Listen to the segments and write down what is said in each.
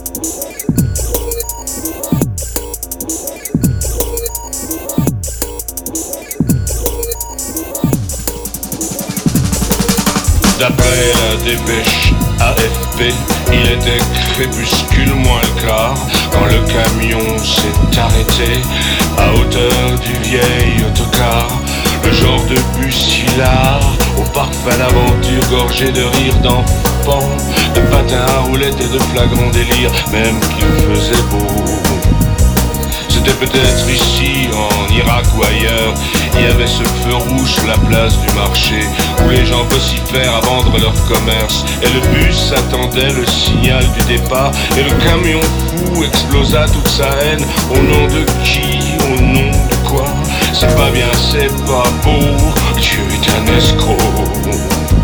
D'après la dépêche AFP, il était crépuscule moins le quart quand le camion s'est arrêté à hauteur du vieil autocar. Le genre de bus hilar au parfum d'aventure gorgé de rire d'enfants, de patins à roulettes et de flagrants délires, même qu'il faisait beau. C'était peut-être ici, en Irak ou ailleurs, il y avait ce feu rouge sur la place du marché où les gens vocifèrent à vendre leur commerce. Et le bus attendait le signal du départ et le camion fou explosa toute sa haine. Au nom de qui? Au nom de quoi? C'est pas bien, c'est pas beau, Dieu est un escroc.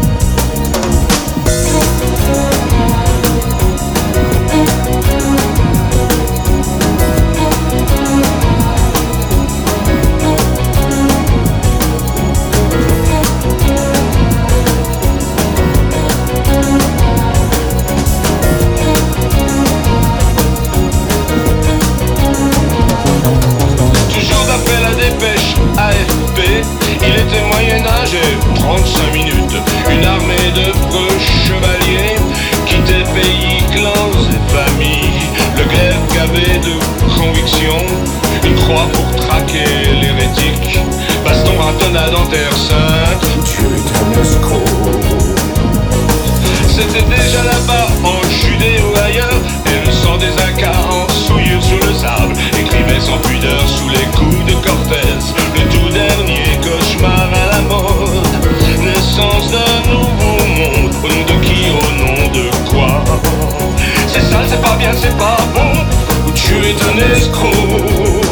Il était moyen-âge et 35 minutes. Une armée de preux chevaliers quittait pays, clans et familles. Le glaive gavé de conviction, une croix pour traquer l'hérétique, baston ratonnade en terre sainte. Dieu est un escroc. C'était déjà là-bas, en Judée ou ailleurs, et le sang des Incas en souillure sur le sable écrivait sans pudeur sous les coups de Cortés le tout dernier cauchemar à la mode. Naissance d'un nouveau monde, au nom de qui, au nom de quoi? C'est sale, c'est pas bien, c'est pas bon, Dieu est un escroc.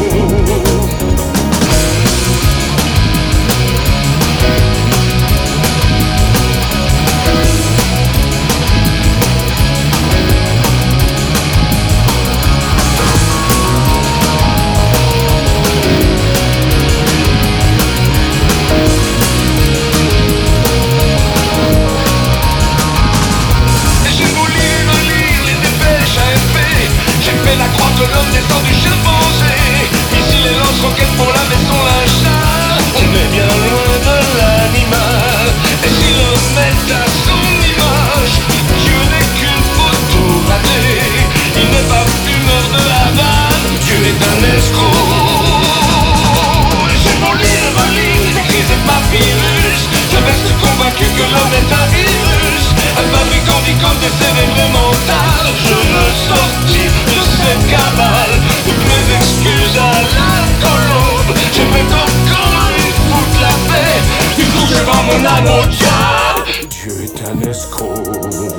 La croix de l'homme descend du chimpanzé. Ici les lance-roquettes pour laver son linge sale. On est bien loin de l'animal. Et si l'homme est à son image, Dieu n'est qu'une photo ratée. Il n'est pas fumeur de Havane, Dieu est un escroc. J'ai beau lire ma ligne, écrit par virus, je reste convaincu que l'homme est un virus. Un fabricant d'icônes décérébrées-mentales. Je veux sortir de cette cabale. Toutes mes excuses à la colombe. J'aimerais encore lui foutre la paix. Du coup je vends mon âme au diable. Dieu est un escroc.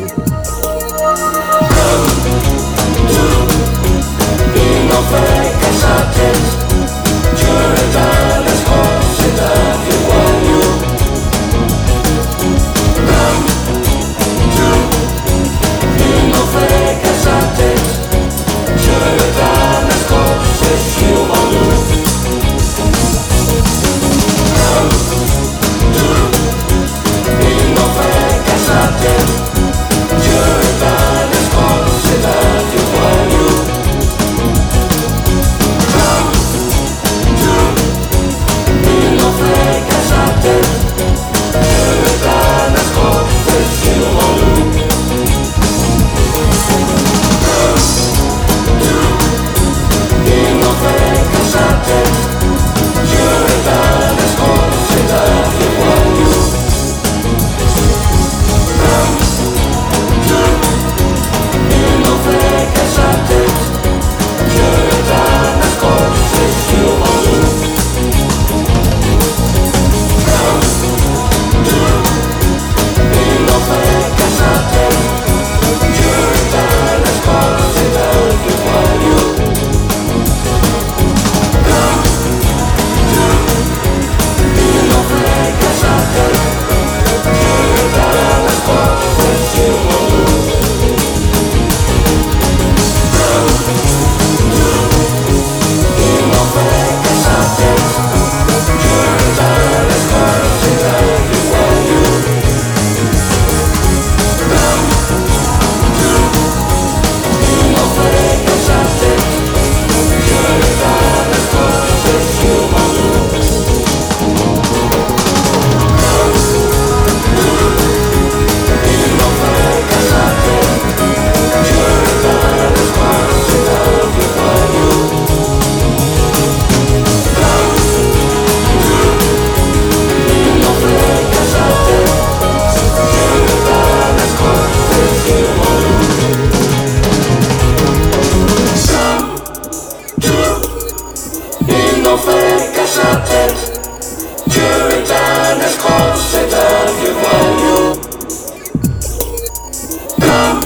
Il n'en fait qu'à sa tête. Dieu est un escroc, c'est un vieux voyou. Il n'en fait qu'à sa tête. Dieu est un escroc, c'est sûrement nous. Il n'en fait qu'à sa tête. sa tête. Dieu est un escroc, c'est un vieux voyou. Comme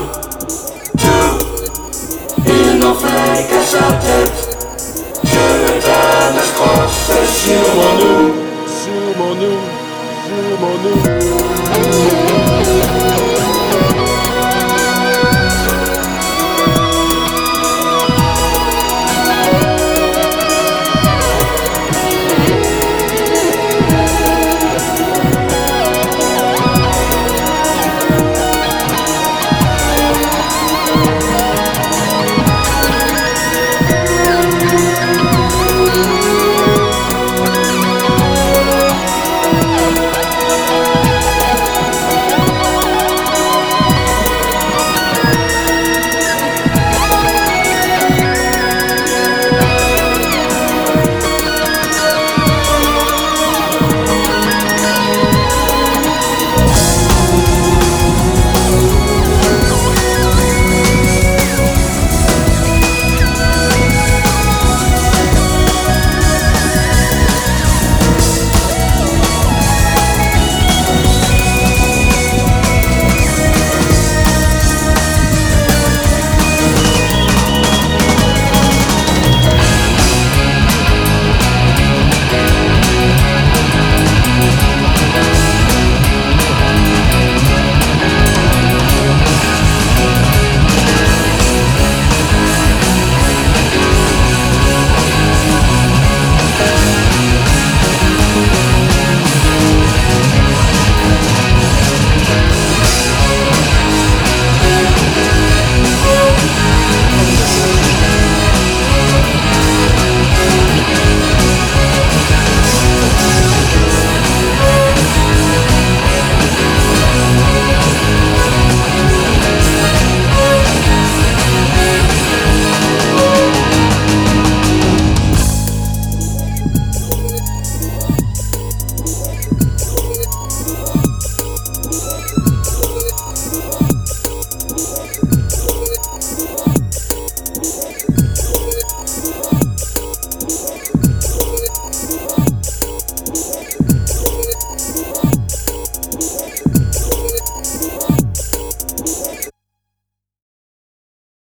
tout, il n'en fait qu'à sa tête. Dieu est un escroc, c'est sûrement nous. Sûrement nous, sûrement nous.